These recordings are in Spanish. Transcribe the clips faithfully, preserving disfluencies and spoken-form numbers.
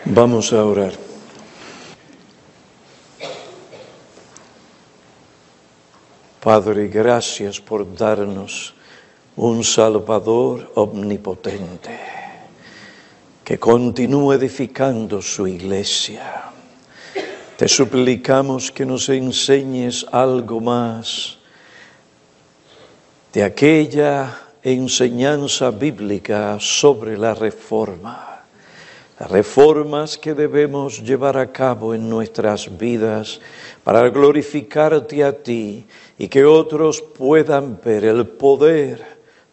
Vamos a orar. Padre, gracias por darnos un Salvador omnipotente que continúe edificando su iglesia. Te suplicamos que nos enseñes algo más de aquella enseñanza bíblica sobre la reforma. Las reformas que debemos llevar a cabo en nuestras vidas para glorificarte a ti y que otros puedan ver el poder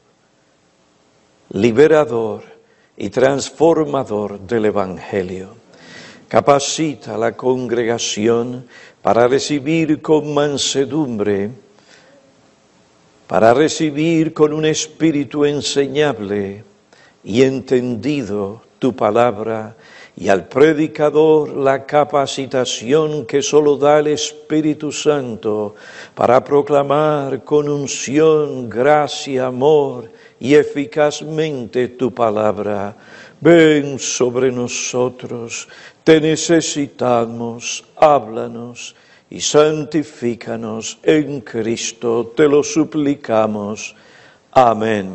liberador y transformador del Evangelio. Capacita a la congregación para recibir con mansedumbre, para recibir con un espíritu enseñable y entendido tu palabra, y al predicador la capacitación que solo da el Espíritu Santo para proclamar con unción, gracia, amor y eficazmente tu palabra. Ven sobre nosotros, te necesitamos, háblanos y santifícanos en Cristo, te lo suplicamos. Amén.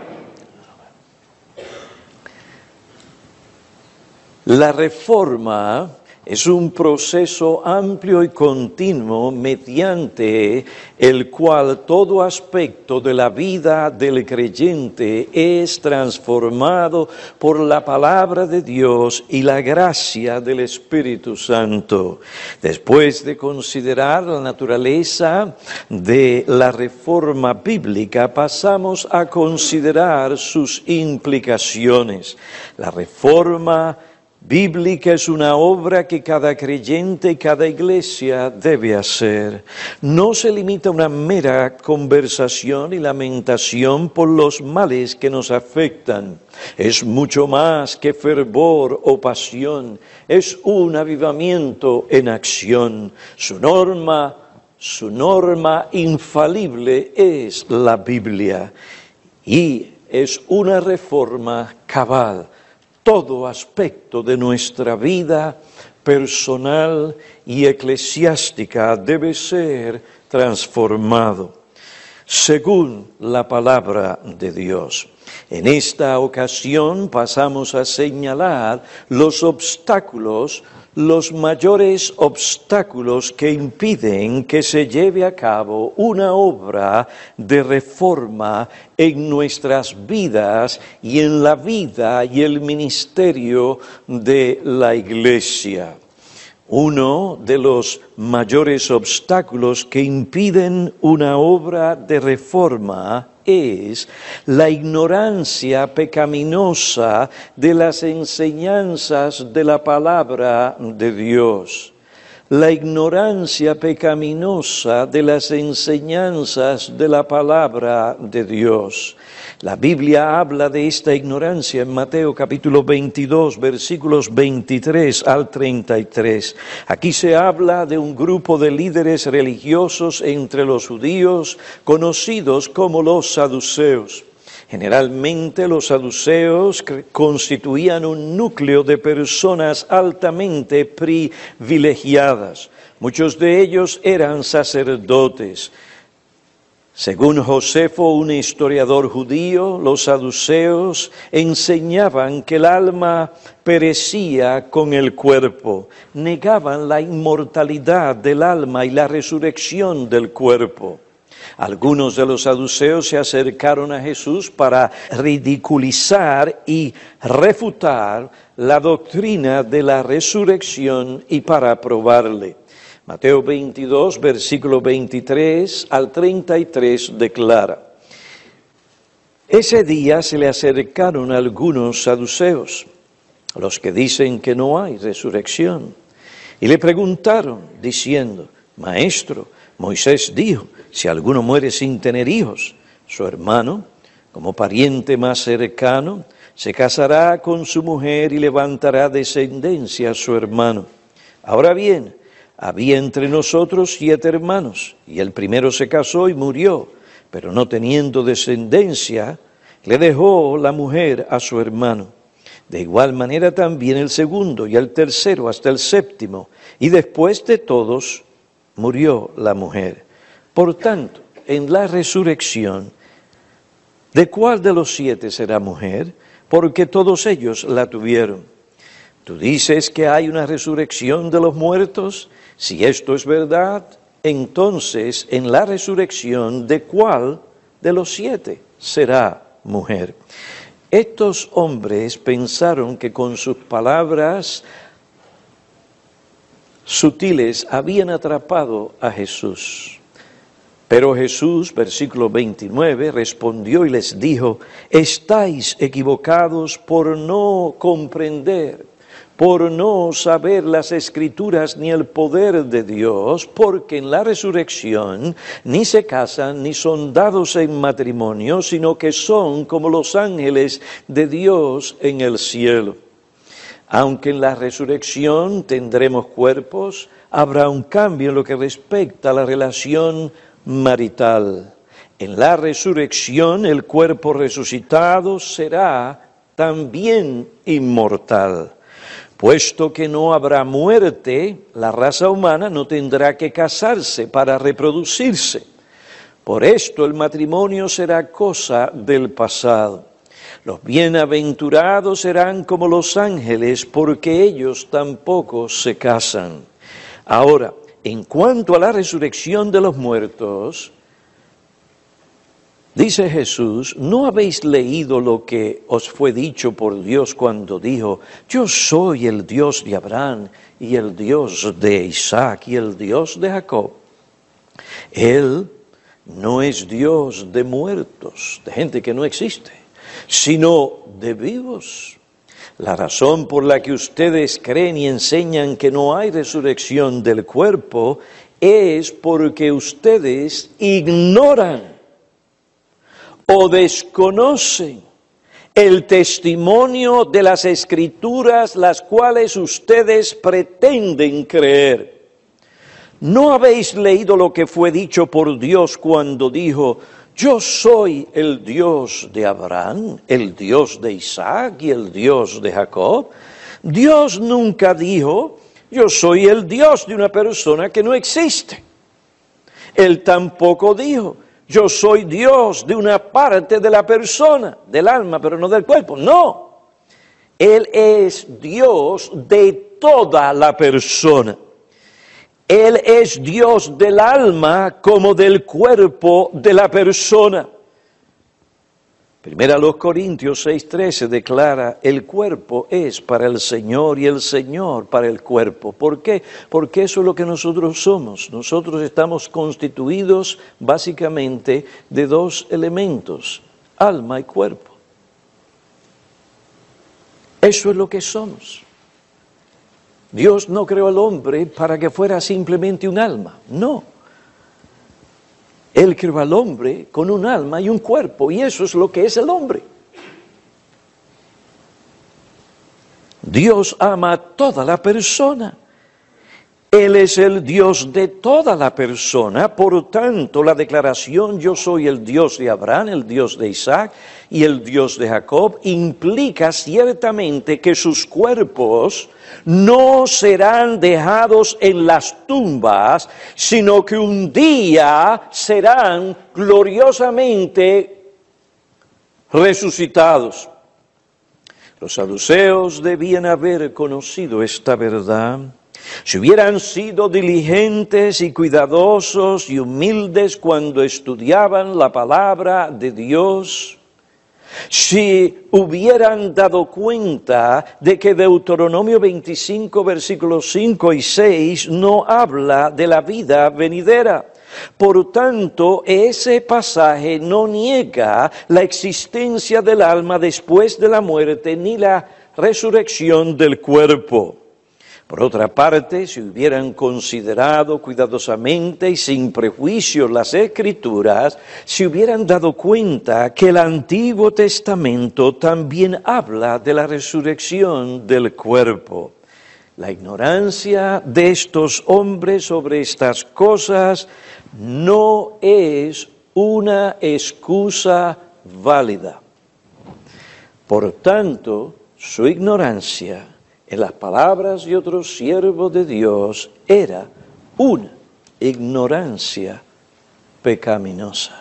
La reforma es un proceso amplio y continuo mediante el cual todo aspecto de la vida del creyente es transformado por la palabra de Dios y la gracia del Espíritu Santo. Después de considerar la naturaleza de la reforma bíblica, pasamos a considerar sus implicaciones. La reforma bíblica es una obra que cada creyente y cada iglesia debe hacer. No se limita a una mera conversación y lamentación por los males que nos afectan. Es mucho más que fervor o pasión. Es un avivamiento en acción. Su norma, su norma infalible es la Biblia. Y es una reforma cabal. Todo aspecto de nuestra vida personal y eclesiástica debe ser transformado según la palabra de Dios. En esta ocasión pasamos a señalar los obstáculos, los mayores obstáculos que impiden que se lleve a cabo una obra de reforma en nuestras vidas y en la vida y el ministerio de la Iglesia. Uno de los mayores obstáculos que impiden una obra de reforma es la ignorancia pecaminosa de las enseñanzas de la palabra de Dios. La ignorancia pecaminosa de las enseñanzas de la palabra de Dios. La Biblia habla de esta ignorancia en Mateo capítulo veintidós, versículos veintitrés al treinta y tres. Aquí se habla de un grupo de líderes religiosos entre los judíos, conocidos como los saduceos. Generalmente los saduceos constituían un núcleo de personas altamente privilegiadas. Muchos de ellos eran sacerdotes. Según Josefo, un historiador judío, los saduceos enseñaban que el alma perecía con el cuerpo, negaban la inmortalidad del alma y la resurrección del cuerpo. Algunos de los saduceos se acercaron a Jesús para ridiculizar y refutar la doctrina de la resurrección y para probarle. Mateo veintidós, versículo veintitrés al treinta y tres declara: Ese día se le acercaron algunos saduceos, los que dicen que no hay resurrección, y le preguntaron, diciendo: Maestro, Moisés dijo, si alguno muere sin tener hijos, su hermano, como pariente más cercano, se casará con su mujer y levantará descendencia a su hermano. Ahora bien, había entre nosotros siete hermanos, y el primero se casó y murió, pero no teniendo descendencia, le dejó la mujer a su hermano. De igual manera también el segundo y el tercero hasta el séptimo. Y después de todos murió la mujer. Por tanto, en la resurrección, ¿de cuál de los siete será mujer? Porque todos ellos la tuvieron. ¿Tú dices que hay una resurrección de los muertos? Si esto es verdad, entonces en la resurrección, ¿de cuál de los siete será mujer? Estos hombres pensaron que con sus palabras sutiles habían atrapado a Jesús. Pero Jesús, versículo veintinueve, respondió y les dijo: estáis equivocados por no comprender, por no saber las Escrituras ni el poder de Dios, porque en la resurrección ni se casan ni son dados en matrimonio, sino que son como los ángeles de Dios en el cielo. Aunque en la resurrección tendremos cuerpos, habrá un cambio en lo que respecta a la relación marital. En la resurrección el cuerpo resucitado será también inmortal. Puesto que no habrá muerte, la raza humana no tendrá que casarse para reproducirse. Por esto el matrimonio será cosa del pasado. Los bienaventurados serán como los ángeles, porque ellos tampoco se casan. Ahora, en cuanto a la resurrección de los muertos, dice Jesús: ¿no habéis leído lo que os fue dicho por Dios cuando dijo: yo soy el Dios de Abraham y el Dios de Isaac y el Dios de Jacob? Él no es Dios de muertos, de gente que no existe, sino de vivos. La razón por la que ustedes creen y enseñan que no hay resurrección del cuerpo es porque ustedes ignoran o desconocen el testimonio de las Escrituras, las cuales ustedes pretenden creer. ¿No habéis leído lo que fue dicho por Dios cuando dijo: yo soy el Dios de Abraham, el Dios de Isaac y el Dios de Jacob? Dios nunca dijo: yo soy el Dios de una persona que no existe. Él tampoco dijo: yo soy Dios de una parte de la persona, del alma, pero no del cuerpo. No, Él es Dios de toda la persona. Él es Dios del alma como del cuerpo de la persona. Primera a los Corintios seis trece declara: el cuerpo es para el Señor y el Señor para el cuerpo. ¿Por qué? Porque eso es lo que nosotros somos. Nosotros estamos constituidos básicamente de dos elementos: alma y cuerpo. Eso es lo que somos. Dios no creó al hombre para que fuera simplemente un alma, no. Él creó al hombre con un alma y un cuerpo, y eso es lo que es el hombre. Dios ama a toda la persona. Él es el Dios de toda la persona, por tanto la declaración yo soy el Dios de Abraham, el Dios de Isaac y el Dios de Jacob implica ciertamente que sus cuerpos no serán dejados en las tumbas, sino que un día serán gloriosamente resucitados. Los saduceos debían haber conocido esta verdad. Si hubieran sido diligentes y cuidadosos y humildes cuando estudiaban la palabra de Dios, si hubieran dado cuenta de que Deuteronomio veinticinco, versículos cinco y seis no habla de la vida venidera. Por tanto, ese pasaje no niega la existencia del alma después de la muerte ni la resurrección del cuerpo. Por otra parte, si hubieran considerado cuidadosamente y sin prejuicios las Escrituras, se hubieran dado cuenta que el Antiguo Testamento también habla de la resurrección del cuerpo. La ignorancia de estos hombres sobre estas cosas no es una excusa válida. Por tanto, su ignorancia, en las palabras de otros siervos de Dios, era una ignorancia pecaminosa.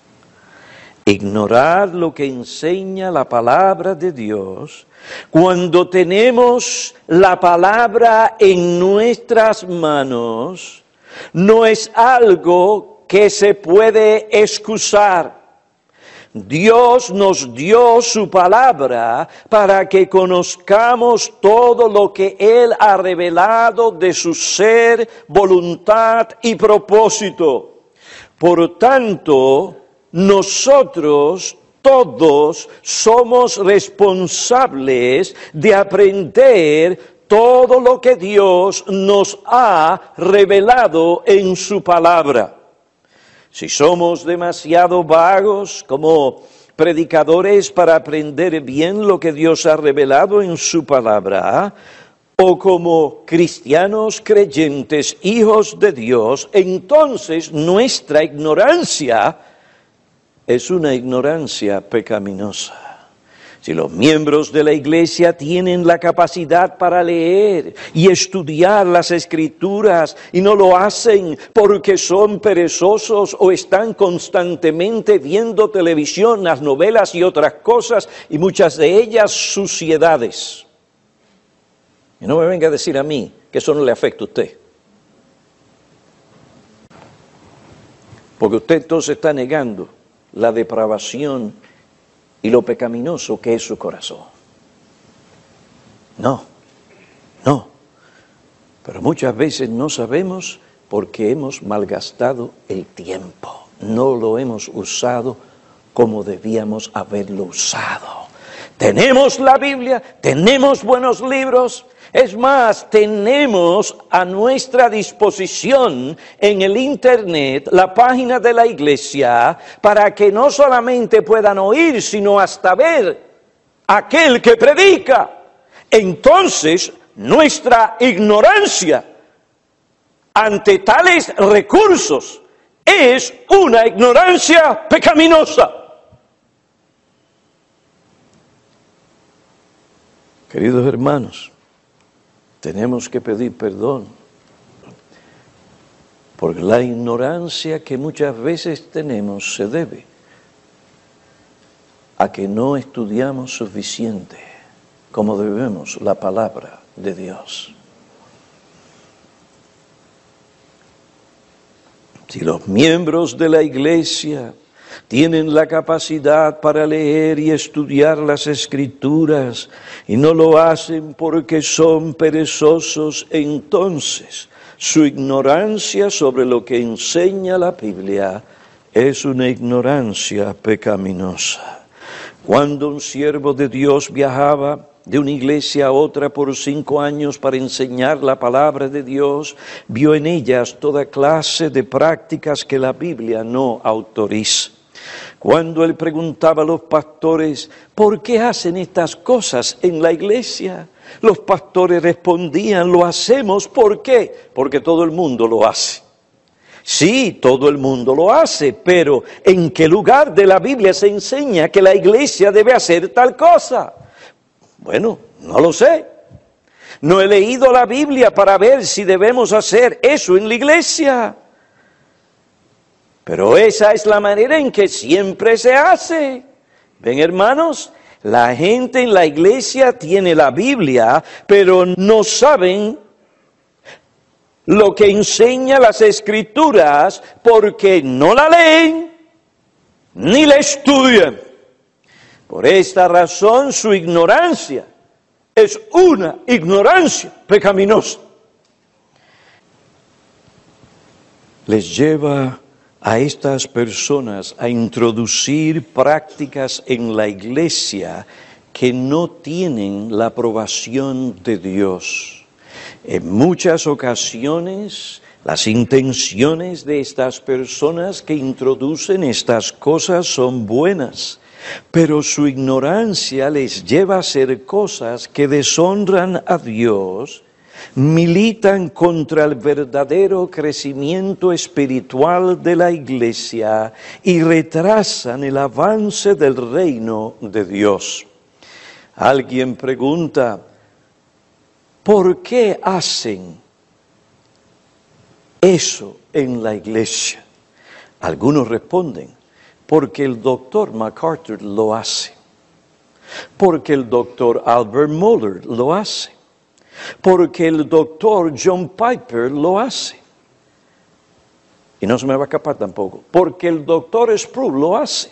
Ignorar lo que enseña la palabra de Dios, cuando tenemos la palabra en nuestras manos, no es algo que se puede excusar. Dios nos dio su palabra para que conozcamos todo lo que Él ha revelado de su ser, voluntad y propósito. Por tanto, nosotros todos somos responsables de aprender todo lo que Dios nos ha revelado en su palabra. Si somos demasiado vagos como predicadores para aprender bien lo que Dios ha revelado en su palabra, o como cristianos creyentes, hijos de Dios, entonces nuestra ignorancia es una ignorancia pecaminosa. Si los miembros de la iglesia tienen la capacidad para leer y estudiar las Escrituras y no lo hacen porque son perezosos o están constantemente viendo televisión, las novelas y otras cosas, y muchas de ellas suciedades. Y no me venga a decir a mí que eso no le afecta a usted. Porque usted entonces está negando la depravación y lo pecaminoso que es su corazón. No, no. Pero muchas veces no sabemos porque hemos malgastado el tiempo. No lo hemos usado como debíamos haberlo usado. Tenemos la Biblia, tenemos buenos libros. Es más, tenemos a nuestra disposición en el Internet la página de la iglesia para que no solamente puedan oír, sino hasta ver aquel que predica. Entonces, nuestra ignorancia ante tales recursos es una ignorancia pecaminosa. Queridos hermanos, tenemos que pedir perdón porque la ignorancia que muchas veces tenemos se debe a que no estudiamos suficiente como debemos la palabra de Dios. Si los miembros de la iglesia tienen la capacidad para leer y estudiar las Escrituras y no lo hacen porque son perezosos, entonces su ignorancia sobre lo que enseña la Biblia es una ignorancia pecaminosa. Cuando un siervo de Dios viajaba de una iglesia a otra por cinco años para enseñar la palabra de Dios, vio en ellas toda clase de prácticas que la Biblia no autoriza. Cuando él preguntaba a los pastores, ¿por qué hacen estas cosas en la iglesia? Los pastores respondían, lo hacemos, ¿por qué? Porque todo el mundo lo hace. Sí, todo el mundo lo hace, pero ¿en qué lugar de la Biblia se enseña que la iglesia debe hacer tal cosa? Bueno, no lo sé. No he leído la Biblia para ver si debemos hacer eso en la iglesia. Pero esa es la manera en que siempre se hace. ¿Ven, hermanos? La gente en la iglesia tiene la Biblia, pero no saben lo que enseña las Escrituras porque no la leen ni la estudian. Por esta razón su ignorancia es una ignorancia pecaminosa. Les lleva a estas personas a introducir prácticas en la iglesia que no tienen la aprobación de Dios. En muchas ocasiones, las intenciones de estas personas que introducen estas cosas son buenas, pero su ignorancia les lleva a hacer cosas que deshonran a Dios, militan contra el verdadero crecimiento espiritual de la iglesia y retrasan el avance del reino de Dios. Alguien pregunta, ¿por qué hacen eso en la iglesia? Algunos responden, porque el doctor MacArthur lo hace, porque el doctor Albert Mohler lo hace, porque el doctor John Piper lo hace. Y no se me va a escapar tampoco, porque el doctor Sproul lo hace.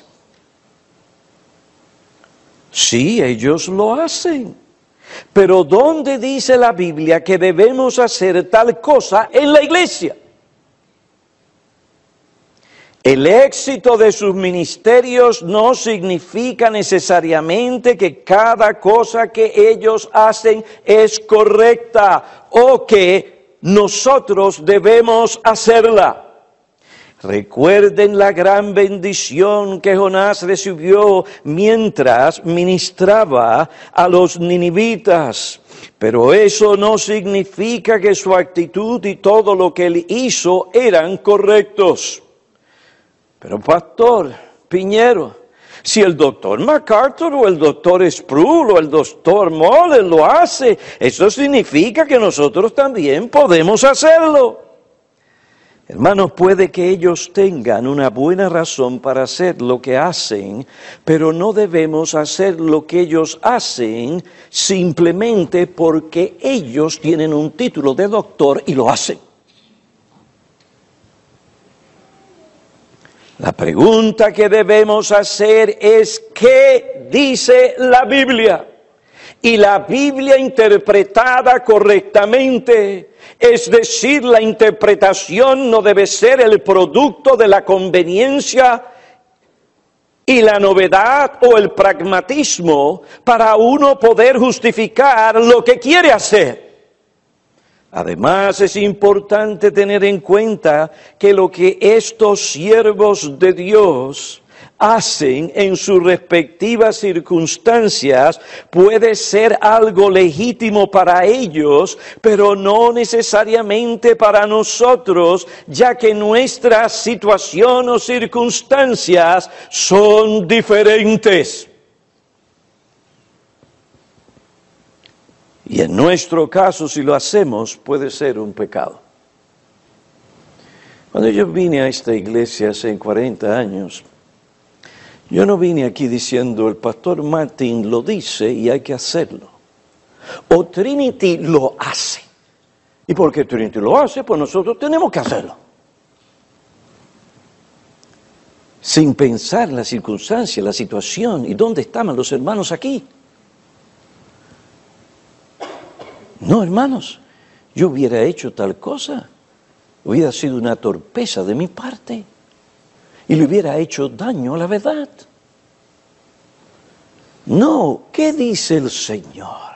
Sí, ellos lo hacen. Pero ¿dónde dice la Biblia que debemos hacer tal cosa en la iglesia? El éxito de sus ministerios no significa necesariamente que cada cosa que ellos hacen es correcta o que nosotros debemos hacerla. Recuerden la gran bendición que Jonás recibió mientras ministraba a los ninivitas. Pero eso no significa que su actitud y todo lo que él hizo eran correctos. Pero pastor Piñero, si el doctor MacArthur o el doctor Sproul o el doctor Mohler lo hace, eso significa que nosotros también podemos hacerlo. Hermanos, puede que ellos tengan una buena razón para hacer lo que hacen, pero no debemos hacer lo que ellos hacen simplemente porque ellos tienen un título de doctor y lo hacen. La pregunta que debemos hacer es, ¿qué dice la Biblia? Y la Biblia interpretada correctamente, es decir, la interpretación no debe ser el producto de la conveniencia y la novedad o el pragmatismo para uno poder justificar lo que quiere hacer. Además, es importante tener en cuenta que lo que estos siervos de Dios hacen en sus respectivas circunstancias puede ser algo legítimo para ellos, pero no necesariamente para nosotros, ya que nuestra situación o circunstancias son diferentes. Y en nuestro caso, si lo hacemos, puede ser un pecado. Cuando yo vine a esta iglesia hace cuarenta años, yo no vine aquí diciendo, el pastor Martin lo dice y hay que hacerlo. O Trinity lo hace. Y porque Trinity lo hace, pues nosotros tenemos que hacerlo. Sin pensar la circunstancia, la situación y dónde estaban los hermanos aquí. No, hermanos, yo hubiera hecho tal cosa. Hubiera sido una torpeza de mi parte. Y le hubiera hecho daño a la verdad. No, ¿qué dice el Señor?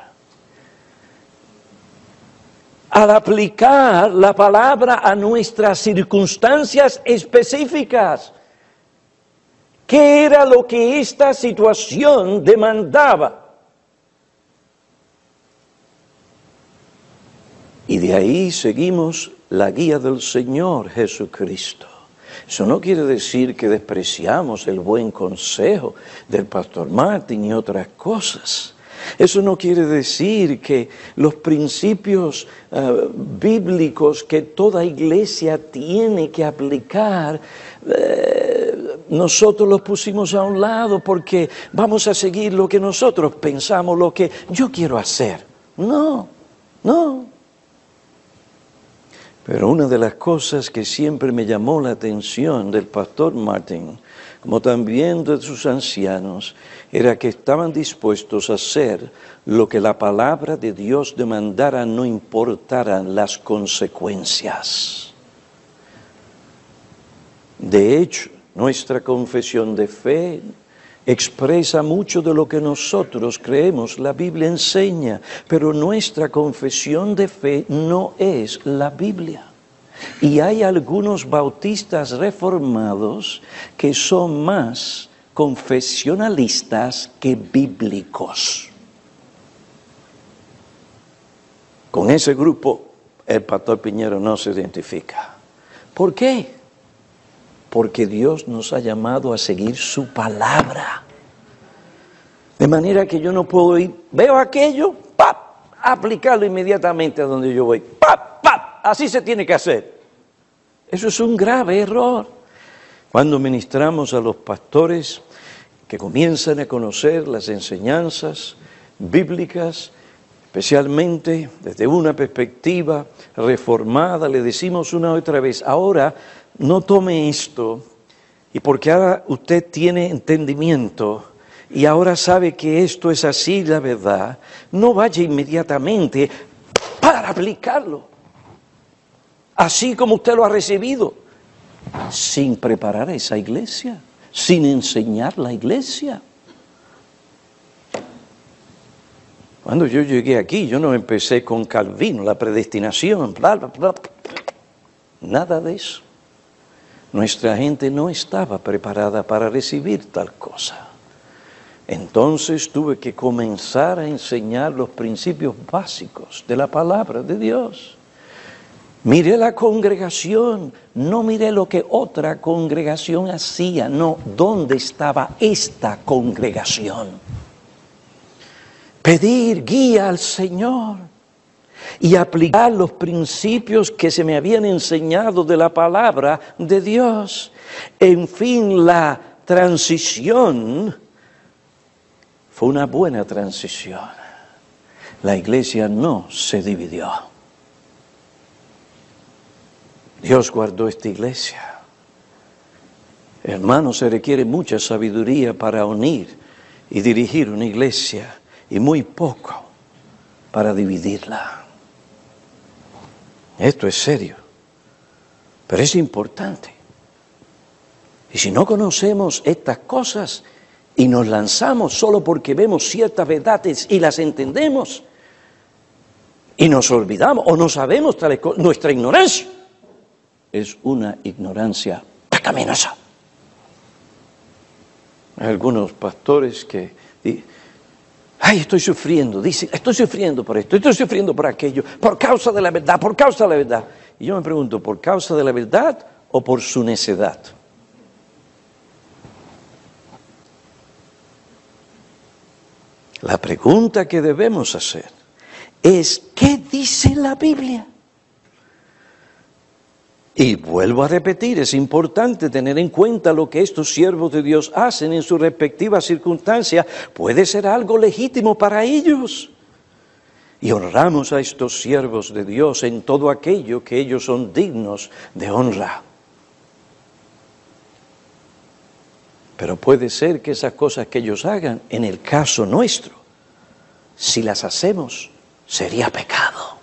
Al aplicar la palabra a nuestras circunstancias específicas, ¿qué era lo que esta situación demandaba? Y de ahí seguimos la guía del Señor Jesucristo. Eso no quiere decir que despreciamos el buen consejo del pastor Martin y otras cosas. Eso no quiere decir que los principios uh, bíblicos que toda iglesia tiene que aplicar, uh, nosotros los pusimos a un lado porque vamos a seguir lo que nosotros pensamos, lo que yo quiero hacer. No, no. Pero una de las cosas que siempre me llamó la atención del pastor Martin, como también de sus ancianos, era que estaban dispuestos a hacer lo que la palabra de Dios demandara, no importaran las consecuencias. De hecho, nuestra confesión de fe expresa mucho de lo que nosotros creemos, la Biblia enseña, pero nuestra confesión de fe no es la Biblia. Y hay algunos bautistas reformados que son más confesionalistas que bíblicos. Con ese grupo el pastor Piñero no se identifica. ¿Por qué? Porque Dios nos ha llamado a seguir su palabra. De manera que yo no puedo ir, veo aquello, ¡pap!, aplicarlo inmediatamente a donde yo voy. ¡Pap, pap! Así se tiene que hacer. Eso es un grave error. Cuando ministramos a los pastores que comienzan a conocer las enseñanzas bíblicas, especialmente desde una perspectiva reformada, le decimos una y otra vez, ahora no tome esto, y porque ahora usted tiene entendimiento, y ahora sabe que esto es así la verdad, no vaya inmediatamente para aplicarlo, así como usted lo ha recibido, sin preparar a esa iglesia, sin enseñar la iglesia. Cuando yo llegué aquí, yo no empecé con Calvino, la predestinación, bla, bla, bla. Nada de eso. Nuestra gente no estaba preparada para recibir tal cosa. Entonces tuve que comenzar a enseñar los principios básicos de la palabra de Dios. Miré la congregación, no miré lo que otra congregación hacía, no, ¿dónde estaba esta congregación? Pedir guía al Señor y aplicar los principios que se me habían enseñado de la palabra de Dios. En fin, la transición fue una buena transición. La iglesia no se dividió. Dios guardó esta iglesia. Hermanos, se requiere mucha sabiduría para unir y dirigir una iglesia y muy poco para dividirla. Esto es serio, pero es importante. Y si no conocemos estas cosas y nos lanzamos solo porque vemos ciertas verdades y las entendemos y nos olvidamos o no sabemos tales cosas, nuestra ignorancia es una ignorancia pecaminosa. Hay algunos pastores que dicen, ay, estoy sufriendo, dicen, estoy sufriendo por esto, estoy sufriendo por aquello, por causa de la verdad, por causa de la verdad. Y yo me pregunto, ¿por causa de la verdad o por su necedad? La pregunta que debemos hacer es, ¿qué dice la Biblia? Y vuelvo a repetir, es importante tener en cuenta lo que estos siervos de Dios hacen en sus respectivas circunstancias. Puede ser algo legítimo para ellos. Y honramos a estos siervos de Dios en todo aquello que ellos son dignos de honra. Pero puede ser que esas cosas que ellos hagan, en el caso nuestro, si las hacemos, sería pecado.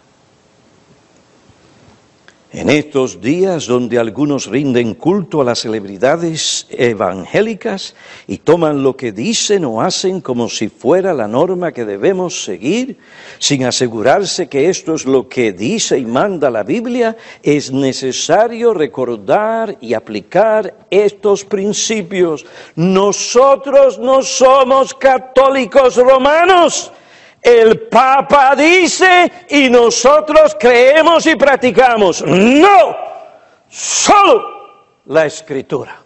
En estos días donde algunos rinden culto a las celebridades evangélicas y toman lo que dicen o hacen como si fuera la norma que debemos seguir, sin asegurarse que esto es lo que dice y manda la Biblia, es necesario recordar y aplicar estos principios. Nosotros no somos católicos romanos. El Papa dice y nosotros creemos y practicamos. No, solo la Escritura.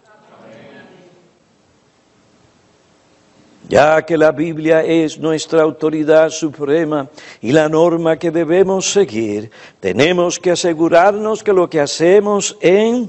Ya que la Biblia es nuestra autoridad suprema y la norma que debemos seguir, tenemos que asegurarnos que lo que hacemos en,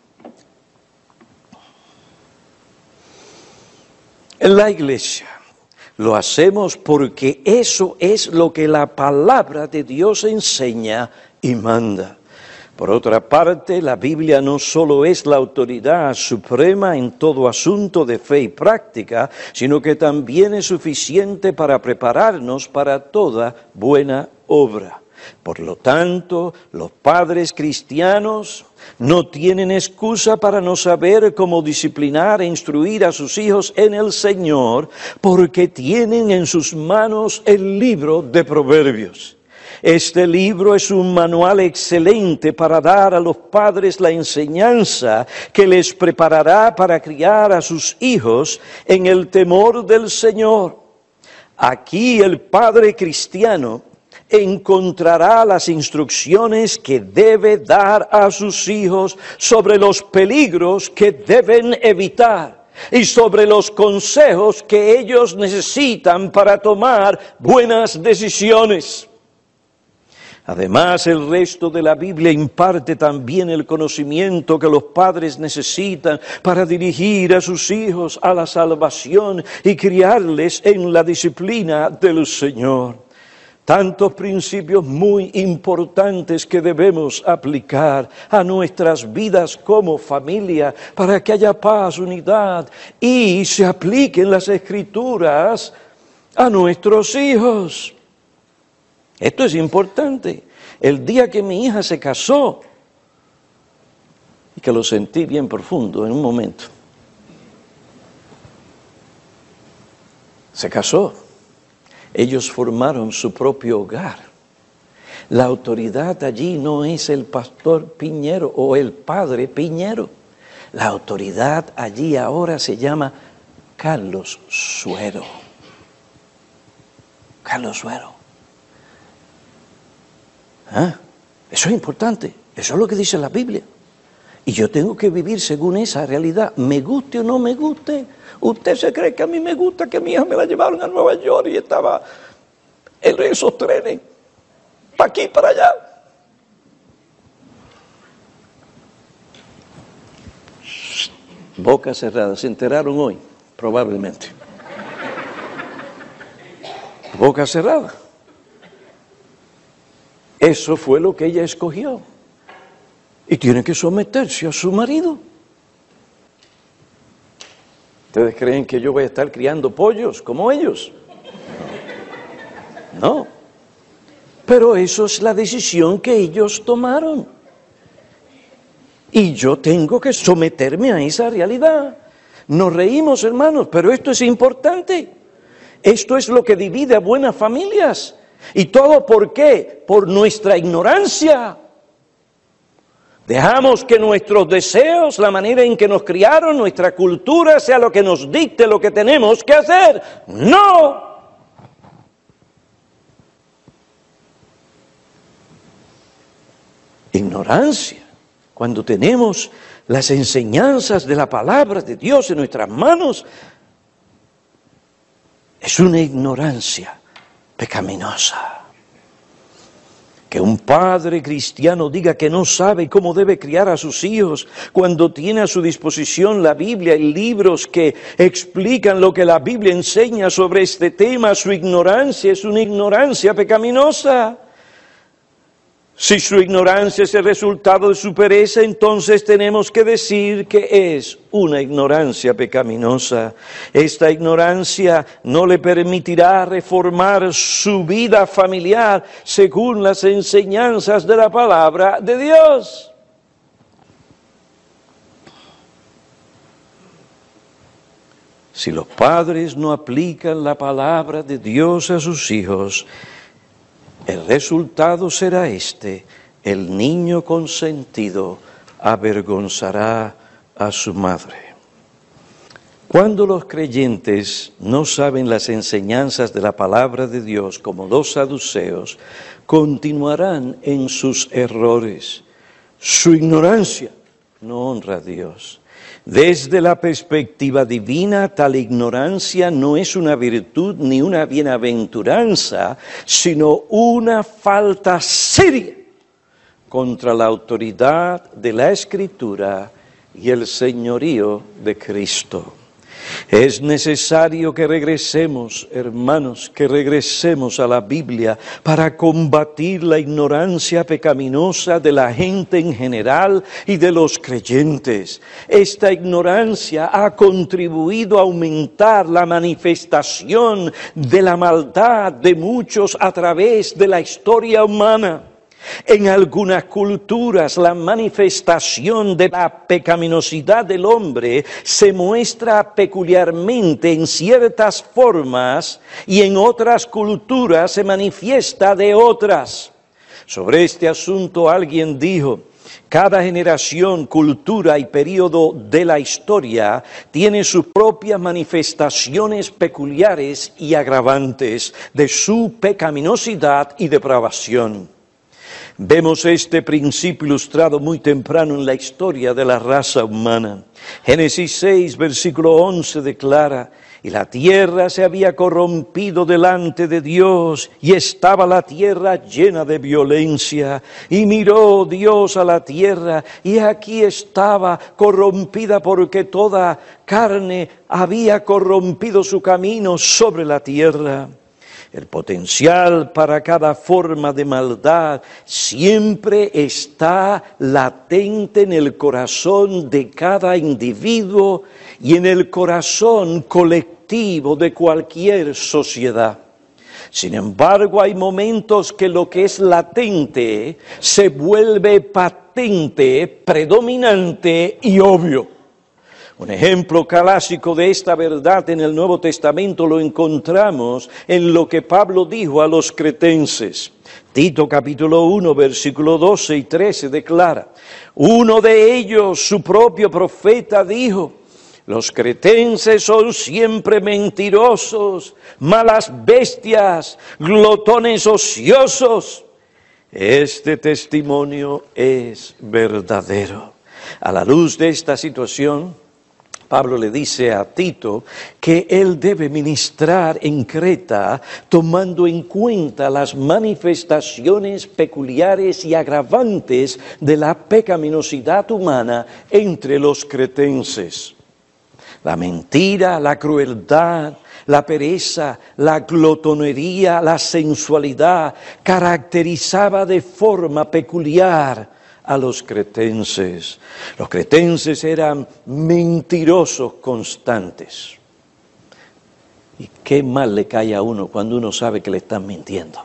en la iglesia, lo hacemos porque eso es lo que la palabra de Dios enseña y manda. Por otra parte, la Biblia no solo es la autoridad suprema en todo asunto de fe y práctica, sino que también es suficiente para prepararnos para toda buena obra. Por lo tanto, los padres cristianos no tienen excusa para no saber cómo disciplinar e instruir a sus hijos en el Señor, porque tienen en sus manos el libro de Proverbios. Este libro es un manual excelente para dar a los padres la enseñanza que les preparará para criar a sus hijos en el temor del Señor. Aquí el padre cristiano encontrará las instrucciones que debe dar a sus hijos sobre los peligros que deben evitar y sobre los consejos que ellos necesitan para tomar buenas decisiones. Además, el resto de la Biblia imparte también el conocimiento que los padres necesitan para dirigir a sus hijos a la salvación y criarles en la disciplina del Señor. Tantos principios muy importantes que debemos aplicar a nuestras vidas como familia para que haya paz, unidad y se apliquen las Escrituras a nuestros hijos. Esto es importante. El día que mi hija se casó, y que lo sentí bien profundo en un momento, se casó. Ellos formaron su propio hogar. La autoridad allí no es el pastor Piñero o el padre Piñero. La autoridad allí ahora se llama Carlos Suero. Carlos Suero. ¿Ah? Eso es importante, eso es lo que dice la Biblia. Y yo tengo que vivir según esa realidad, me guste o no me guste. Usted se cree que a mí me gusta que mi hija me la llevaron a Nueva York y estaba en esos trenes, para aquí, para allá. Boca cerrada, se enteraron hoy, probablemente. Boca cerrada. Eso fue lo que ella escogió. Y tiene que someterse a su marido. ¿Ustedes creen que yo voy a estar criando pollos como ellos? No. Pero eso es la decisión que ellos tomaron. Y yo tengo que someterme a esa realidad. Nos reímos, hermanos, pero esto es importante. Esto es lo que divide a buenas familias. ¿Y todo por qué? Por nuestra ignorancia. Dejamos que nuestros deseos, la manera en que nos criaron, nuestra cultura, sea lo que nos dicte lo que tenemos que hacer. ¡No! Ignorancia. Cuando tenemos las enseñanzas de la palabra de Dios en nuestras manos, es una ignorancia pecaminosa. Que un padre cristiano diga que no sabe cómo debe criar a sus hijos cuando tiene a su disposición la Biblia y libros que explican lo que la Biblia enseña sobre este tema, su ignorancia es una ignorancia pecaminosa. Si su ignorancia es el resultado de su pereza, entonces tenemos que decir que es una ignorancia pecaminosa. Esta ignorancia no le permitirá reformar su vida familiar según las enseñanzas de la palabra de Dios. Si los padres no aplican la palabra de Dios a sus hijos, el resultado será este: el niño consentido avergonzará a su madre. Cuando los creyentes no saben las enseñanzas de la palabra de Dios, como los saduceos, continuarán en sus errores. Su ignorancia no honra a Dios. Desde la perspectiva divina, tal ignorancia no es una virtud ni una bienaventuranza, sino una falta seria contra la autoridad de la Escritura y el señorío de Cristo. Es necesario que regresemos, hermanos, que regresemos a la Biblia para combatir la ignorancia pecaminosa de la gente en general y de los creyentes. Esta ignorancia ha contribuido a aumentar la manifestación de la maldad de muchos a través de la historia humana. En algunas culturas la manifestación de la pecaminosidad del hombre se muestra peculiarmente en ciertas formas y en otras culturas se manifiesta de otras. Sobre este asunto alguien dijo: cada generación, cultura y período de la historia tiene sus propias manifestaciones peculiares y agravantes de su pecaminosidad y depravación. Vemos este principio ilustrado muy temprano en la historia de la raza humana. Génesis seis, versículo once declara: y la tierra se había corrompido delante de Dios, y estaba la tierra llena de violencia. Y miró Dios a la tierra, y aquí estaba corrompida, porque toda carne había corrompido su camino sobre la tierra. El potencial para cada forma de maldad siempre está latente en el corazón de cada individuo y en el corazón colectivo de cualquier sociedad. Sin embargo, hay momentos que lo que es latente se vuelve patente, predominante y obvio. Un ejemplo clásico de esta verdad en el Nuevo Testamento lo encontramos en lo que Pablo dijo a los cretenses. Tito capítulo uno, versículo doce y trece declara: uno de ellos, su propio profeta, dijo: los cretenses son siempre mentirosos, malas bestias, glotones ociosos. Este testimonio es verdadero. A la luz de esta situación, Pablo le dice a Tito que él debe ministrar en Creta tomando en cuenta las manifestaciones peculiares y agravantes de la pecaminosidad humana entre los cretenses. La mentira, la crueldad, la pereza, la glotonería, la sensualidad caracterizaba de forma peculiar a los cretenses. Los cretenses eran mentirosos constantes. Y qué mal le cae a uno cuando uno sabe que le están mintiendo.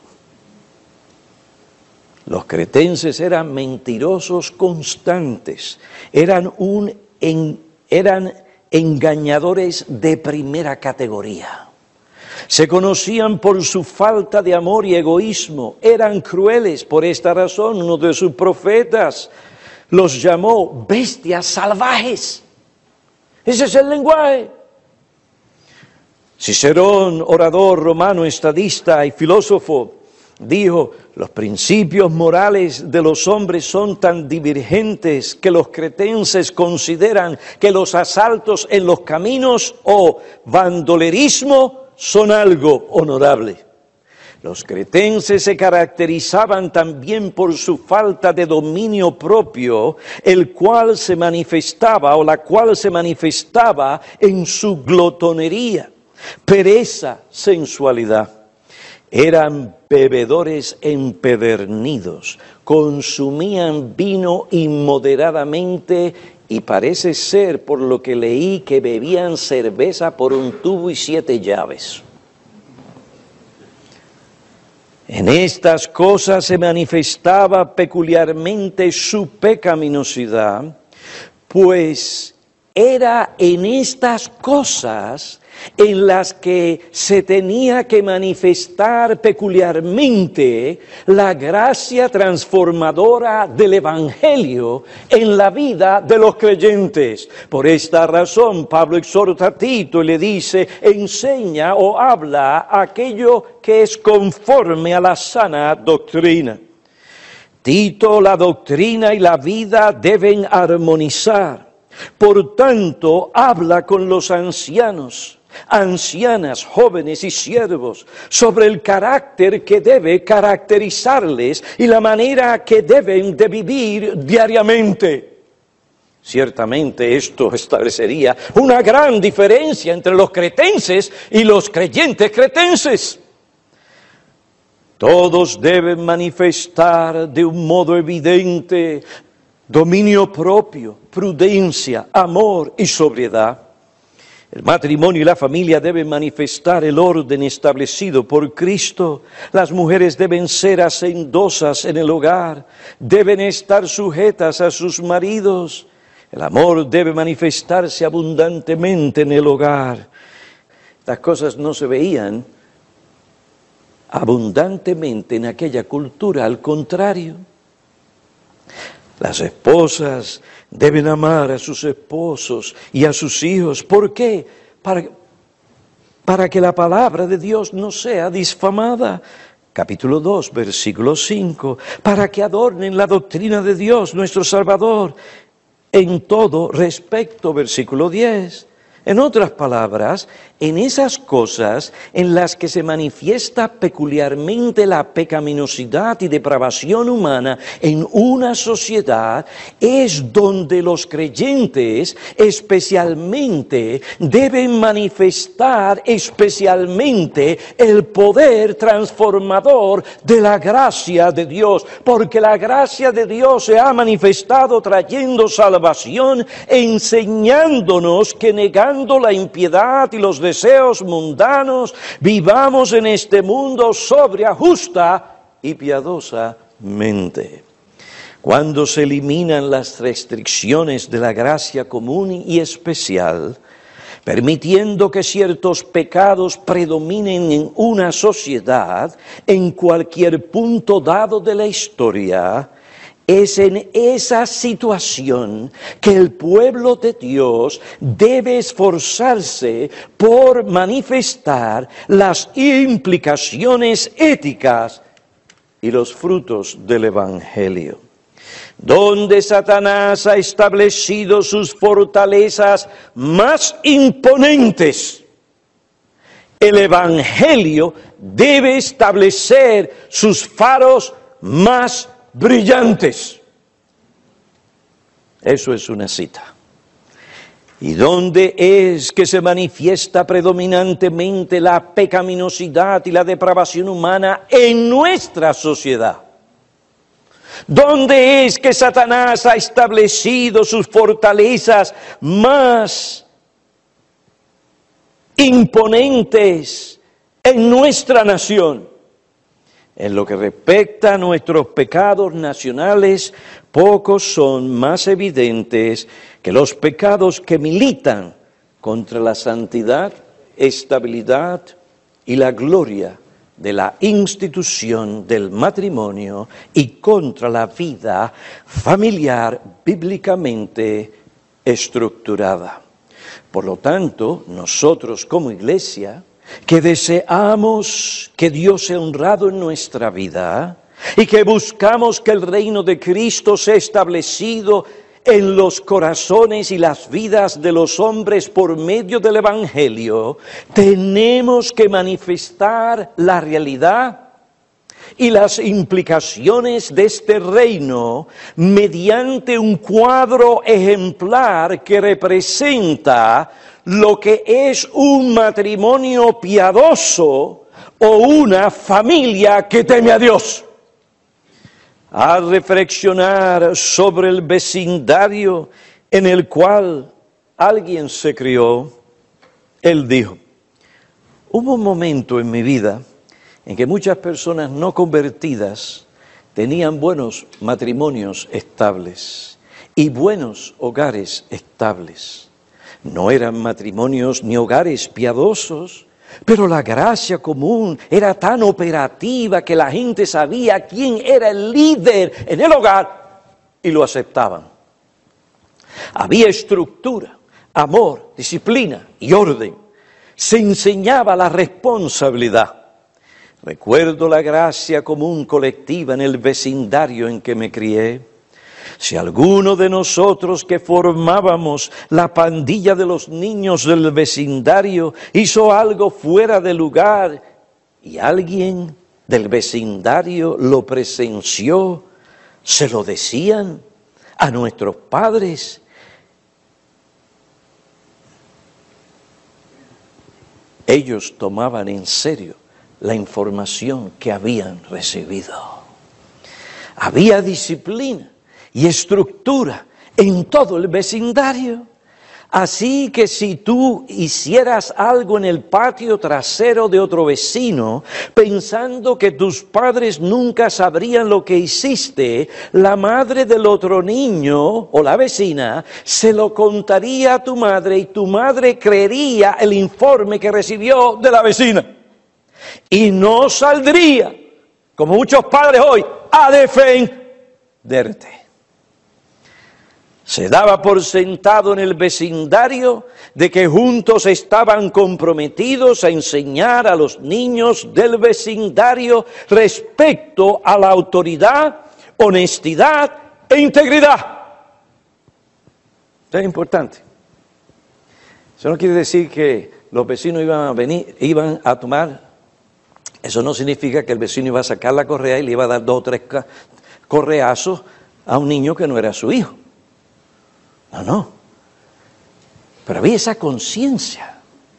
Los cretenses eran mentirosos constantes, eran, un, en, eran engañadores de primera categoría. Se conocían por su falta de amor y egoísmo, eran crueles. Por esta razón, uno de sus profetas los llamó bestias salvajes. Ese es el lenguaje. Cicerón, orador romano, estadista y filósofo, dijo: los principios morales de los hombres son tan divergentes que los cretenses consideran que los asaltos en los caminos o bandolerismo son algo honorable. Los cretenses se caracterizaban también por su falta de dominio propio, el cual se manifestaba o la cual se manifestaba en su glotonería, pereza, sensualidad. Eran bebedores empedernidos, consumían vino inmoderadamente y parece ser, por lo que leí, que bebían cerveza por un tubo y siete llaves. En estas cosas se manifestaba peculiarmente su pecaminosidad, pues era en estas cosas en las que se tenía que manifestar peculiarmente la gracia transformadora del Evangelio en la vida de los creyentes. Por esta razón, Pablo exhorta a Tito y le dice: enseña o habla aquello que es conforme a la sana doctrina. Tito, la doctrina y la vida deben armonizar. Por tanto, habla con los ancianos, ancianas, jóvenes y siervos, sobre el carácter que debe caracterizarles y la manera que deben de vivir diariamente. Ciertamente esto establecería una gran diferencia entre los cretenses y los creyentes cretenses. Todos deben manifestar de un modo evidente dominio propio, prudencia, amor y sobriedad. El matrimonio y la familia deben manifestar el orden establecido por Cristo. Las mujeres deben ser hacendosas en el hogar, deben estar sujetas a sus maridos. El amor debe manifestarse abundantemente en el hogar. Estas cosas no se veían abundantemente en aquella cultura, al contrario. Las esposas deben amar a sus esposos y a sus hijos. ¿Por qué? Para, para que la palabra de Dios no sea difamada. capítulo dos, versículo cinco, para que adornen la doctrina de Dios, nuestro Salvador, en todo respecto, versículo diez. En otras palabras, en esas cosas en las que se manifiesta peculiarmente la pecaminosidad y depravación humana en una sociedad, es donde los creyentes especialmente deben manifestar especialmente el poder transformador de la gracia de Dios, porque la gracia de Dios se ha manifestado trayendo salvación, enseñándonos que negando la impiedad y los deseos mundanos, vivamos en este mundo sobria, justa y piadosamente. Cuando se eliminan las restricciones de la gracia común y especial, permitiendo que ciertos pecados predominen en una sociedad, en cualquier punto dado de la historia, es en esa situación que el pueblo de Dios debe esforzarse por manifestar las implicaciones éticas y los frutos del Evangelio. Donde Satanás ha establecido sus fortalezas más imponentes, el Evangelio debe establecer sus faros más brillantes. Eso es una cita. ¿Y dónde es que se manifiesta predominantemente la pecaminosidad y la depravación humana en nuestra sociedad? ¿Dónde es que Satanás ha establecido sus fortalezas más imponentes en nuestra nación? En lo que respecta a nuestros pecados nacionales, pocos son más evidentes que los pecados que militan contra la santidad, estabilidad y la gloria de la institución del matrimonio y contra la vida familiar bíblicamente estructurada. Por lo tanto, nosotros como iglesia, que deseamos que Dios sea honrado en nuestra vida y que buscamos que el reino de Cristo sea establecido en los corazones y las vidas de los hombres por medio del Evangelio, tenemos que manifestar la realidad y las implicaciones de este reino mediante un cuadro ejemplar que representa lo que es un matrimonio piadoso o una familia que teme a Dios. Al reflexionar sobre el vecindario en el cual alguien se crió, él dijo: hubo un momento en mi vida en que muchas personas no convertidas tenían buenos matrimonios estables y buenos hogares estables. No eran matrimonios ni hogares piadosos, pero la gracia común era tan operativa que la gente sabía quién era el líder en el hogar y lo aceptaban. Había estructura, amor, disciplina y orden. Se enseñaba la responsabilidad. Recuerdo la gracia común colectiva en el vecindario en que me crié. Si alguno de nosotros que formábamos la pandilla de los niños del vecindario hizo algo fuera de lugar y alguien del vecindario lo presenció, se lo decían a nuestros padres. Ellos tomaban en serio la información que habían recibido. Había disciplina y estructura en todo el vecindario. Así que si tú hicieras algo en el patio trasero de otro vecino, pensando que tus padres nunca sabrían lo que hiciste, la madre del otro niño o la vecina se lo contaría a tu madre y tu madre creería el informe que recibió de la vecina. Y no saldría, como muchos padres hoy, a defenderte. Se daba por sentado en el vecindario de que juntos estaban comprometidos a enseñar a los niños del vecindario respecto a la autoridad, honestidad e integridad. Esto es importante. Eso no quiere decir que los vecinos iban a venir, iban a tomar. Eso no significa que el vecino iba a sacar la correa y le iba a dar dos o tres correazos a un niño que no era su hijo. No, no. Pero había esa conciencia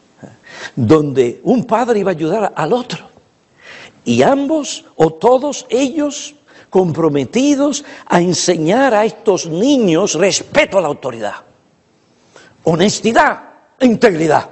donde un padre iba a ayudar al otro. Y ambos o todos ellos comprometidos a enseñar a estos niños respeto a la autoridad, honestidad e integridad.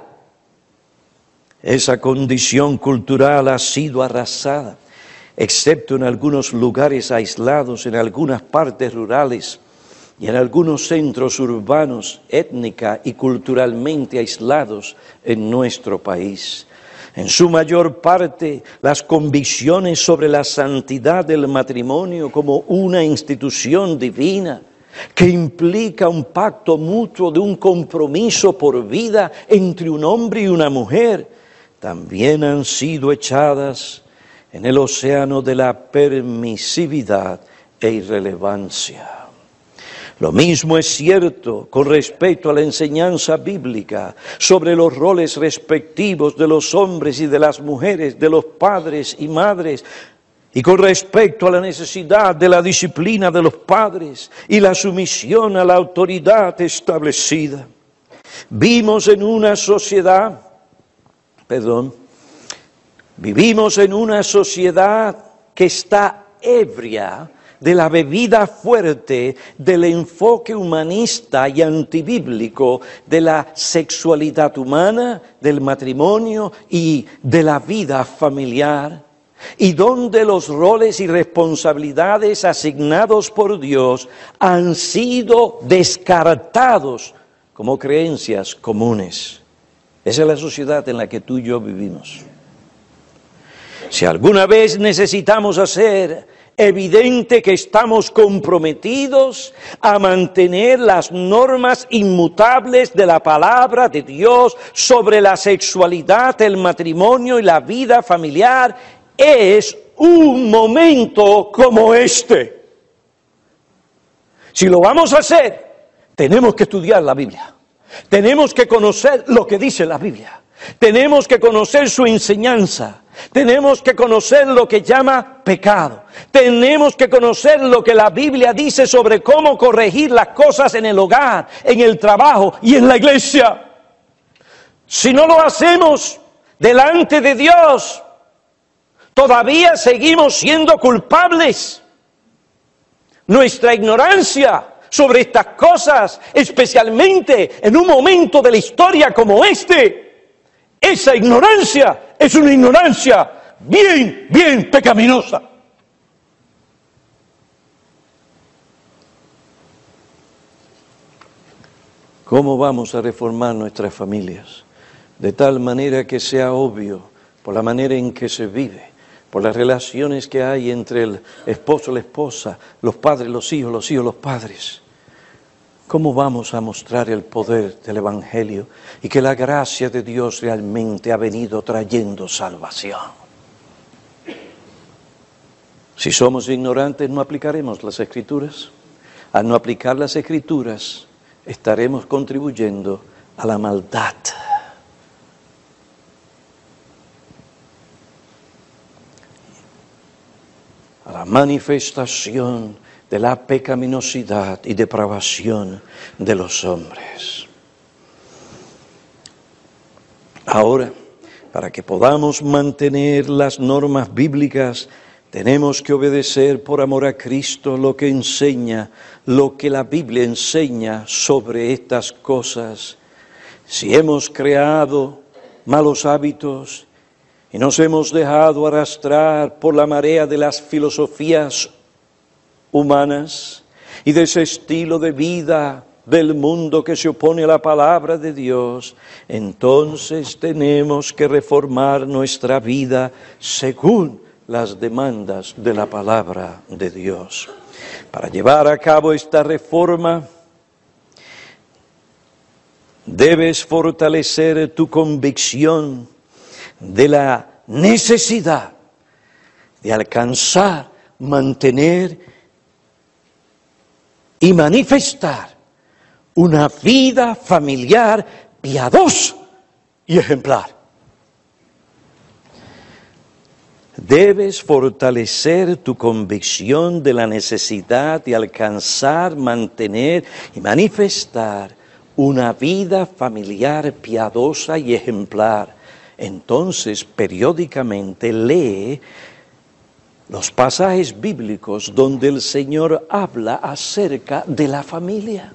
Esa condición cultural ha sido arrasada, excepto en algunos lugares aislados, en algunas partes rurales y en algunos centros urbanos, étnica y culturalmente aislados en nuestro país. En su mayor parte, las convicciones sobre la santidad del matrimonio como una institución divina que implica un pacto mutuo de un compromiso por vida entre un hombre y una mujer, también han sido echadas en el océano de la permisividad e irrelevancia. Lo mismo es cierto con respecto a la enseñanza bíblica sobre los roles respectivos de los hombres y de las mujeres, de los padres y madres, y con respecto a la necesidad de la disciplina de los padres y la sumisión a la autoridad establecida. Vimos en una sociedad, perdón, vivimos en una sociedad que está ebria de la bebida fuerte del enfoque humanista y antibíblico de la sexualidad humana, del matrimonio y de la vida familiar, y donde los roles y responsabilidades asignados por Dios han sido descartados como creencias comunes. Esa es la sociedad en la que tú y yo vivimos. Si alguna vez necesitamos hacer evidente que estamos comprometidos a mantener las normas inmutables de la palabra de Dios sobre la sexualidad, el matrimonio y la vida familiar, es un momento como este. Si lo vamos a hacer, tenemos que estudiar la Biblia. Tenemos que conocer lo que dice la Biblia. Tenemos que conocer su enseñanza. Tenemos que conocer lo que llama pecado. Tenemos que conocer lo que la Biblia dice sobre cómo corregir las cosas en el hogar, en el trabajo y en la iglesia. Si no lo hacemos delante de Dios, todavía seguimos siendo culpables. Nuestra ignorancia sobre estas cosas, especialmente en un momento de la historia como este, esa ignorancia es una ignorancia bien, bien pecaminosa. ¿Cómo vamos a reformar nuestras familias? De tal manera que sea obvio, por la manera en que se vive, por las relaciones que hay entre el esposo y la esposa, los padres, los hijos, los hijos, los padres. ¿Cómo vamos a mostrar el poder del Evangelio y que la gracia de Dios realmente ha venido trayendo salvación? Si somos ignorantes, no aplicaremos las Escrituras. Al no aplicar las Escrituras, estaremos contribuyendo a la maldad. A la manifestación de la pecaminosidad y depravación de los hombres. Ahora, para que podamos mantener las normas bíblicas, tenemos que obedecer por amor a Cristo lo que enseña, lo que la Biblia enseña sobre estas cosas. Si hemos creado malos hábitos y nos hemos dejado arrastrar por la marea de las filosofías humanas y de ese estilo de vida del mundo que se opone a la palabra de Dios, entonces tenemos que reformar nuestra vida según las demandas de la palabra de Dios. Para llevar a cabo esta reforma, Debes fortalecer tu convicción de la necesidad de alcanzar, mantener y manifestar una vida familiar piadosa y ejemplar. Debes fortalecer tu convicción de la necesidad de alcanzar, mantener y manifestar una vida familiar piadosa y ejemplar. Entonces, periódicamente lee los pasajes bíblicos donde el Señor habla acerca de la familia,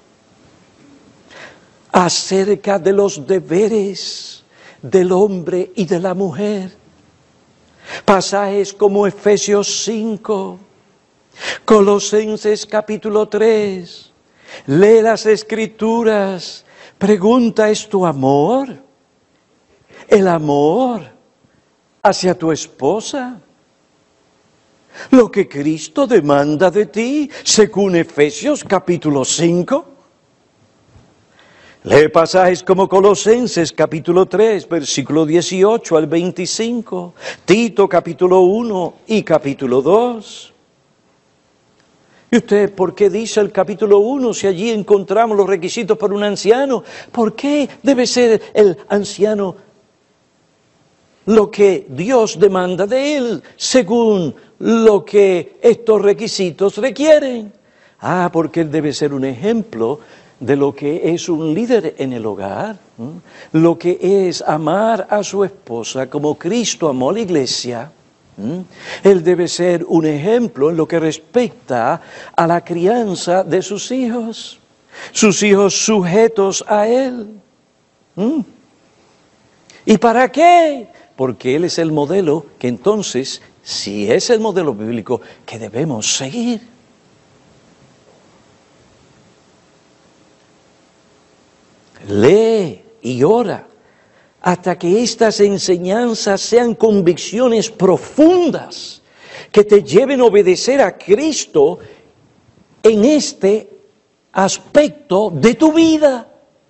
acerca de los deberes del hombre y de la mujer. Pasajes como Efesios cinco, Colosenses capítulo tres. Lee las Escrituras, pregunta, ¿es tu amor? El amor hacia tu esposa. Lo que Cristo demanda de ti, según Efesios capítulo cinco. Lee pasajes como Colosenses capítulo tres, versículo dieciocho al veinticinco, Tito capítulo uno y capítulo dos. ¿Y usted por qué dice el capítulo uno si allí encontramos los requisitos para un anciano? ¿Por qué debe ser el anciano lo que Dios demanda de él según lo que estos requisitos requieren? Ah, porque él debe ser un ejemplo de lo que es un líder en el hogar, ¿eh? Lo que es amar a su esposa como Cristo amó a la iglesia. ¿eh? Él debe ser un ejemplo en lo que respecta a la crianza de sus hijos, sus hijos sujetos a él. ¿eh? ¿Y para qué? Porque él es el modelo que entonces, si es el modelo bíblico, que debemos seguir. Lee y ora hasta que estas enseñanzas sean convicciones profundas que te lleven a obedecer a Cristo en este aspecto de tu vida.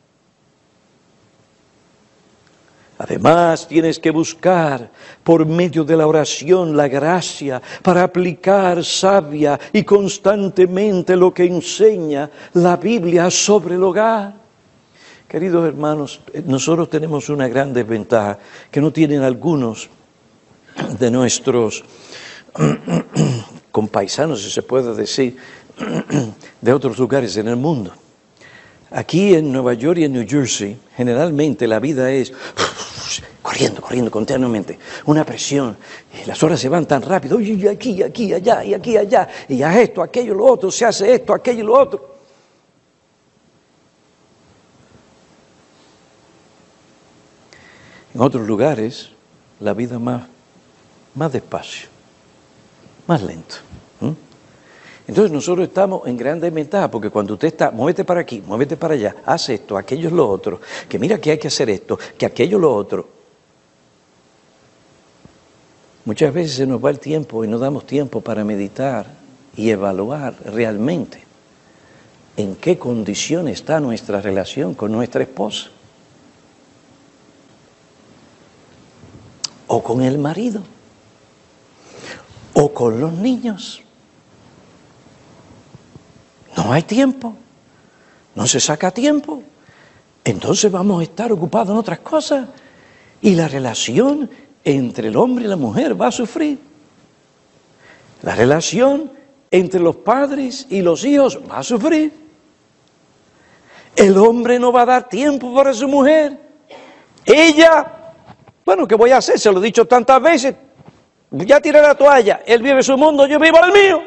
Además, tienes que buscar por medio de la oración la gracia para aplicar sabia y constantemente lo que enseña la Biblia sobre el hogar. Queridos hermanos, nosotros tenemos una gran desventaja que no tienen algunos de nuestros compaisanos, si se puede decir, de otros lugares en el mundo. Aquí en Nueva York y en New Jersey, generalmente la vida es corriendo, corriendo continuamente, una presión, y las horas se van tan rápido, y aquí, aquí, allá, y aquí, allá, y a esto, aquello, lo otro, se hace esto, aquello y lo otro. En otros lugares, la vida más, más despacio, más lento. ¿Mm? Entonces nosotros estamos en gran desventaja, porque cuando usted está, muévete para aquí, muévete para allá, haz esto, aquello es lo otro, que mira que hay que hacer esto, que aquello es lo otro. Muchas veces se nos va el tiempo y no damos tiempo para meditar y evaluar realmente en qué condición está nuestra relación con nuestra esposa. O con el marido, o con los niños. No hay tiempo, no se saca tiempo, entonces vamos a estar ocupados en otras cosas y la relación entre el hombre y la mujer va a sufrir. La relación entre los padres y los hijos va a sufrir. El hombre no va a dar tiempo para su mujer. Ella... Bueno, ¿qué voy a hacer? Se lo he dicho tantas veces. Ya tiré la toalla. Él vive su mundo, yo vivo el mío.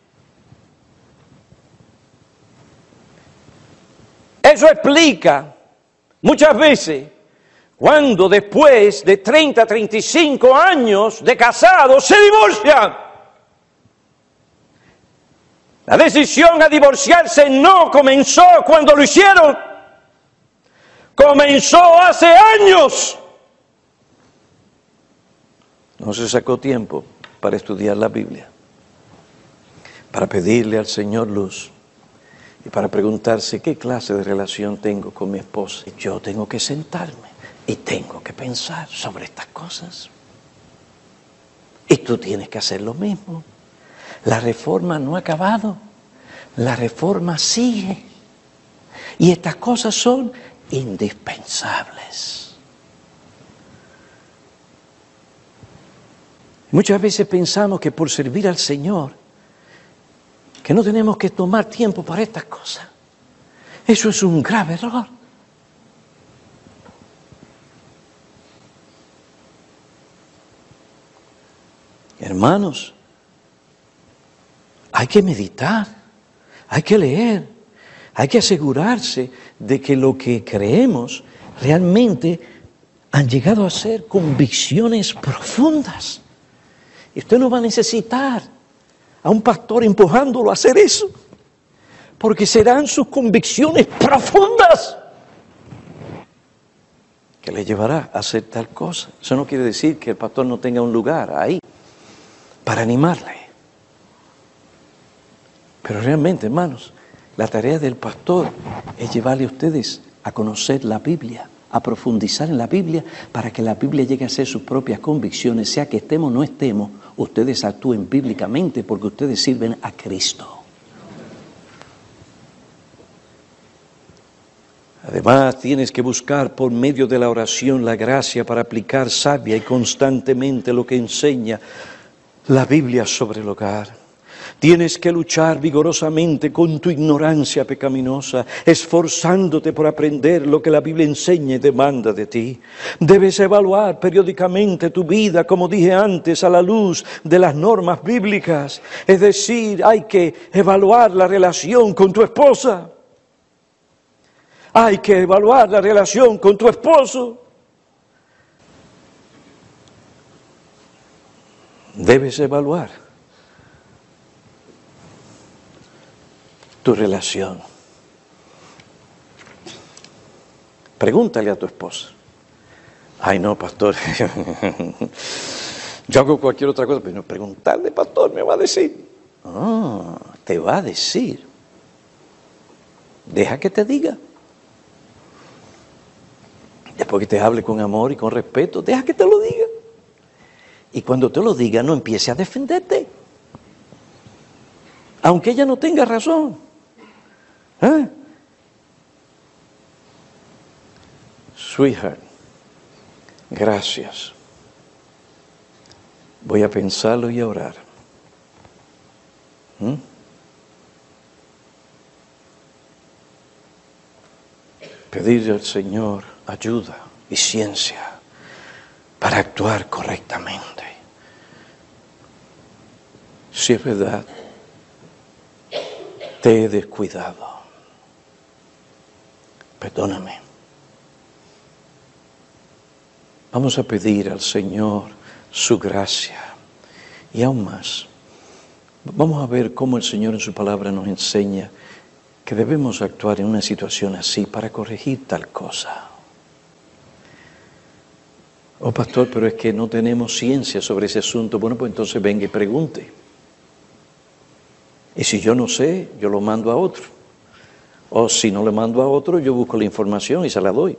Eso explica muchas veces cuando después de treinta, treinta y cinco años de casados se divorcian. La decisión a divorciarse no comenzó cuando lo hicieron. Comenzó hace años. No se sacó tiempo para estudiar la Biblia, para pedirle al Señor luz Y para preguntarse qué clase de relación tengo con mi esposa, yo tengo que sentarme y tengo que pensar sobre estas cosas. Y tú tienes que hacer lo mismo. La reforma no ha acabado, la reforma sigue. Y estas cosas son indispensables. Muchas veces pensamos que por servir al Señor, que no tenemos que tomar tiempo para estas cosas. Eso es un grave error. Hermanos, hay que meditar, hay que leer, hay que asegurarse de que lo que creemos realmente han llegado a ser convicciones profundas. Y usted no va a necesitar a un pastor empujándolo a hacer eso, porque serán sus convicciones profundas que le llevará a hacer tal cosa. Eso no quiere decir que el pastor no tenga un lugar ahí para animarle. Pero realmente, hermanos, la tarea del pastor es llevarle a ustedes a conocer la Biblia, a profundizar en la Biblia, para que la Biblia llegue a ser sus propias convicciones, sea que estemos o no estemos, ustedes actúen bíblicamente porque ustedes sirven a Cristo. Además, tienes que buscar por medio de la oración la gracia para aplicar sabia y constantemente lo que enseña la Biblia sobre el hogar. Tienes que luchar vigorosamente con tu ignorancia pecaminosa, esforzándote por aprender lo que la Biblia enseña y demanda de ti. Debes evaluar periódicamente tu vida, como dije antes, a la luz de las normas bíblicas. Es decir, hay que evaluar la relación con tu esposa. Hay que evaluar la relación con tu esposo. Debes evaluar tu relación. Pregúntale a tu esposa. Ay, no, pastor. Yo hago cualquier otra cosa, pero no preguntarle, pastor, me va a decir. Ah, te va a decir. Deja que te diga. Después que te hable con amor y con respeto, deja que te lo diga. Y cuando te lo diga, no empiece a defenderte. Aunque ella no tenga razón. ¿Eh? Sweetheart, gracias. Voy a pensarlo y a orar. ¿Mm? Pedirle al Señor ayuda y ciencia para actuar correctamente. Si es verdad, te he descuidado. Perdóname. Vamos a pedir al Señor su gracia. Y aún más, vamos a ver cómo el Señor en su palabra nos enseña que debemos actuar en una situación así para corregir tal cosa. Oh, pastor, pero es que no tenemos ciencia sobre ese asunto. Bueno, pues entonces venga y pregunte. Y si yo no sé, yo lo mando a otro. O si no le mando a otro, yo busco la información y se la doy.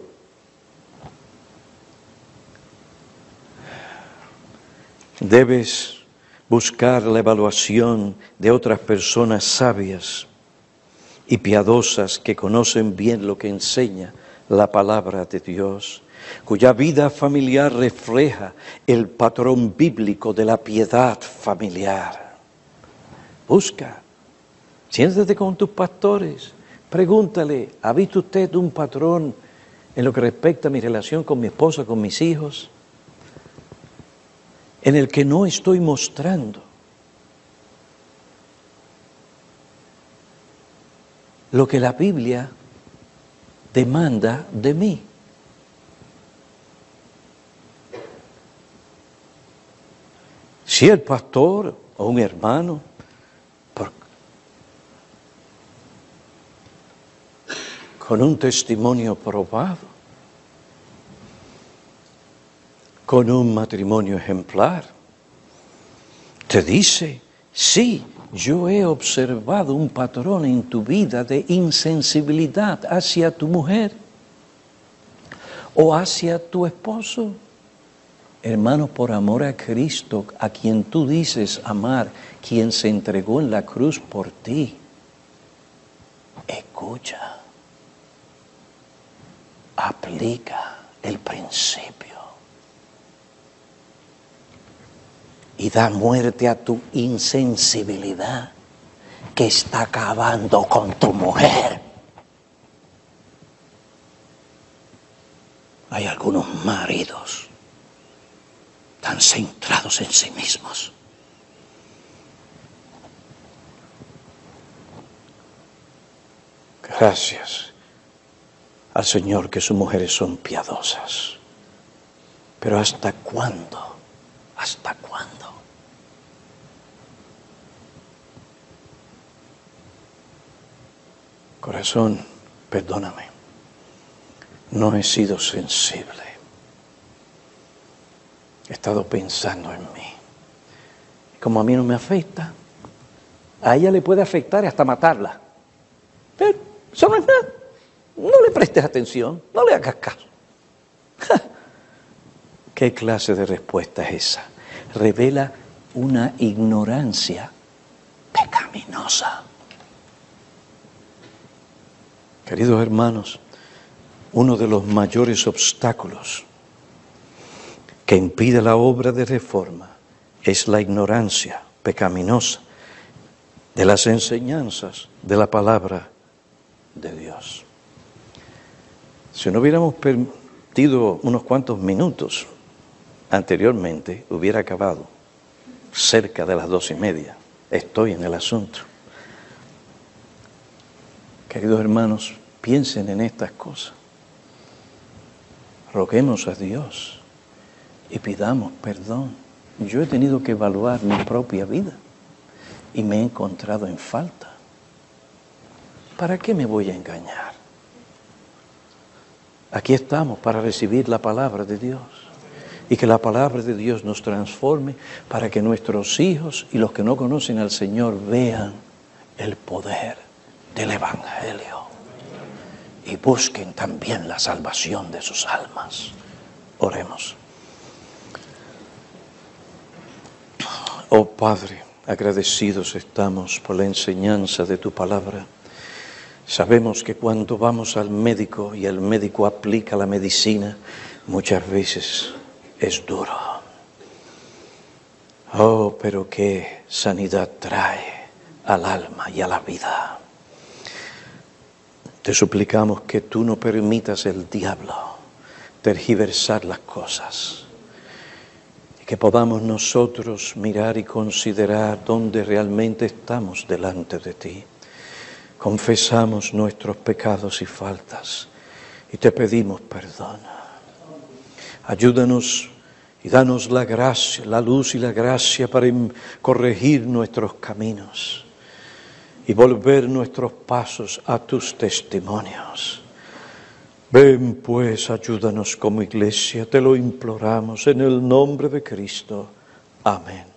Debes buscar la evaluación de otras personas sabias y piadosas que conocen bien lo que enseña la palabra de Dios, cuya vida familiar refleja el patrón bíblico de la piedad familiar. Busca, siéntate con tus pastores, pregúntale, ¿ha visto usted un patrón en lo que respecta a mi relación con mi esposa, con mis hijos, en el que no estoy mostrando lo que la Biblia demanda de mí? Si el pastor o un hermano por, con un testimonio probado, con un matrimonio ejemplar, te dice, sí, yo he observado un patrón en tu vida de insensibilidad hacia tu mujer o hacia tu esposo. Hermano, por amor a Cristo, a quien tú dices amar, quien se entregó en la cruz por ti, escucha, aplica el principio y da muerte a tu insensibilidad que está acabando con tu mujer. Hay algunos maridos tan centrados en sí mismos. Gracias al Señor que sus mujeres son piadosas. Pero ¿hasta cuándo? ¿Hasta cuándo? Corazón, perdóname. No he sido sensible. He estado pensando en mí. Como a mí no me afecta, a ella le puede afectar hasta matarla. Pero eso no es nada. No le prestes atención, no le hagas caso. ¡Ja! ¿Qué clase de respuesta es esa? Revela una ignorancia pecaminosa. Queridos hermanos, uno de los mayores obstáculos que impide la obra de reforma es la ignorancia pecaminosa de las enseñanzas de la palabra de Dios. Si no hubiéramos perdido unos cuantos minutos anteriormente, hubiera acabado cerca de las dos y media. Estoy en el asunto. Queridos hermanos, piensen en estas cosas. Roguemos a Dios y pidamos perdón. Yo he tenido que evaluar mi propia vida y me he encontrado en falta. ¿Para qué me voy a engañar? Aquí estamos para recibir la palabra de Dios y que la palabra de Dios nos transforme para que nuestros hijos y los que no conocen al Señor vean el poder del Evangelio y busquen también la salvación de sus almas. Oremos. Oh Padre, agradecidos estamos por la enseñanza de tu palabra. Sabemos que cuando vamos al médico y el médico aplica la medicina, muchas veces es duro. Oh, pero qué sanidad trae al alma y a la vida. Te suplicamos que tú no permitas el diablo tergiversar las cosas y que podamos nosotros mirar y considerar dónde realmente estamos delante de ti. Confesamos nuestros pecados y faltas y te pedimos perdón. Ayúdanos y danos la gracia, la luz y la gracia para corregir nuestros caminos y volver nuestros pasos a tus testimonios. Ven pues, ayúdanos como iglesia, te lo imploramos en el nombre de Cristo. Amén.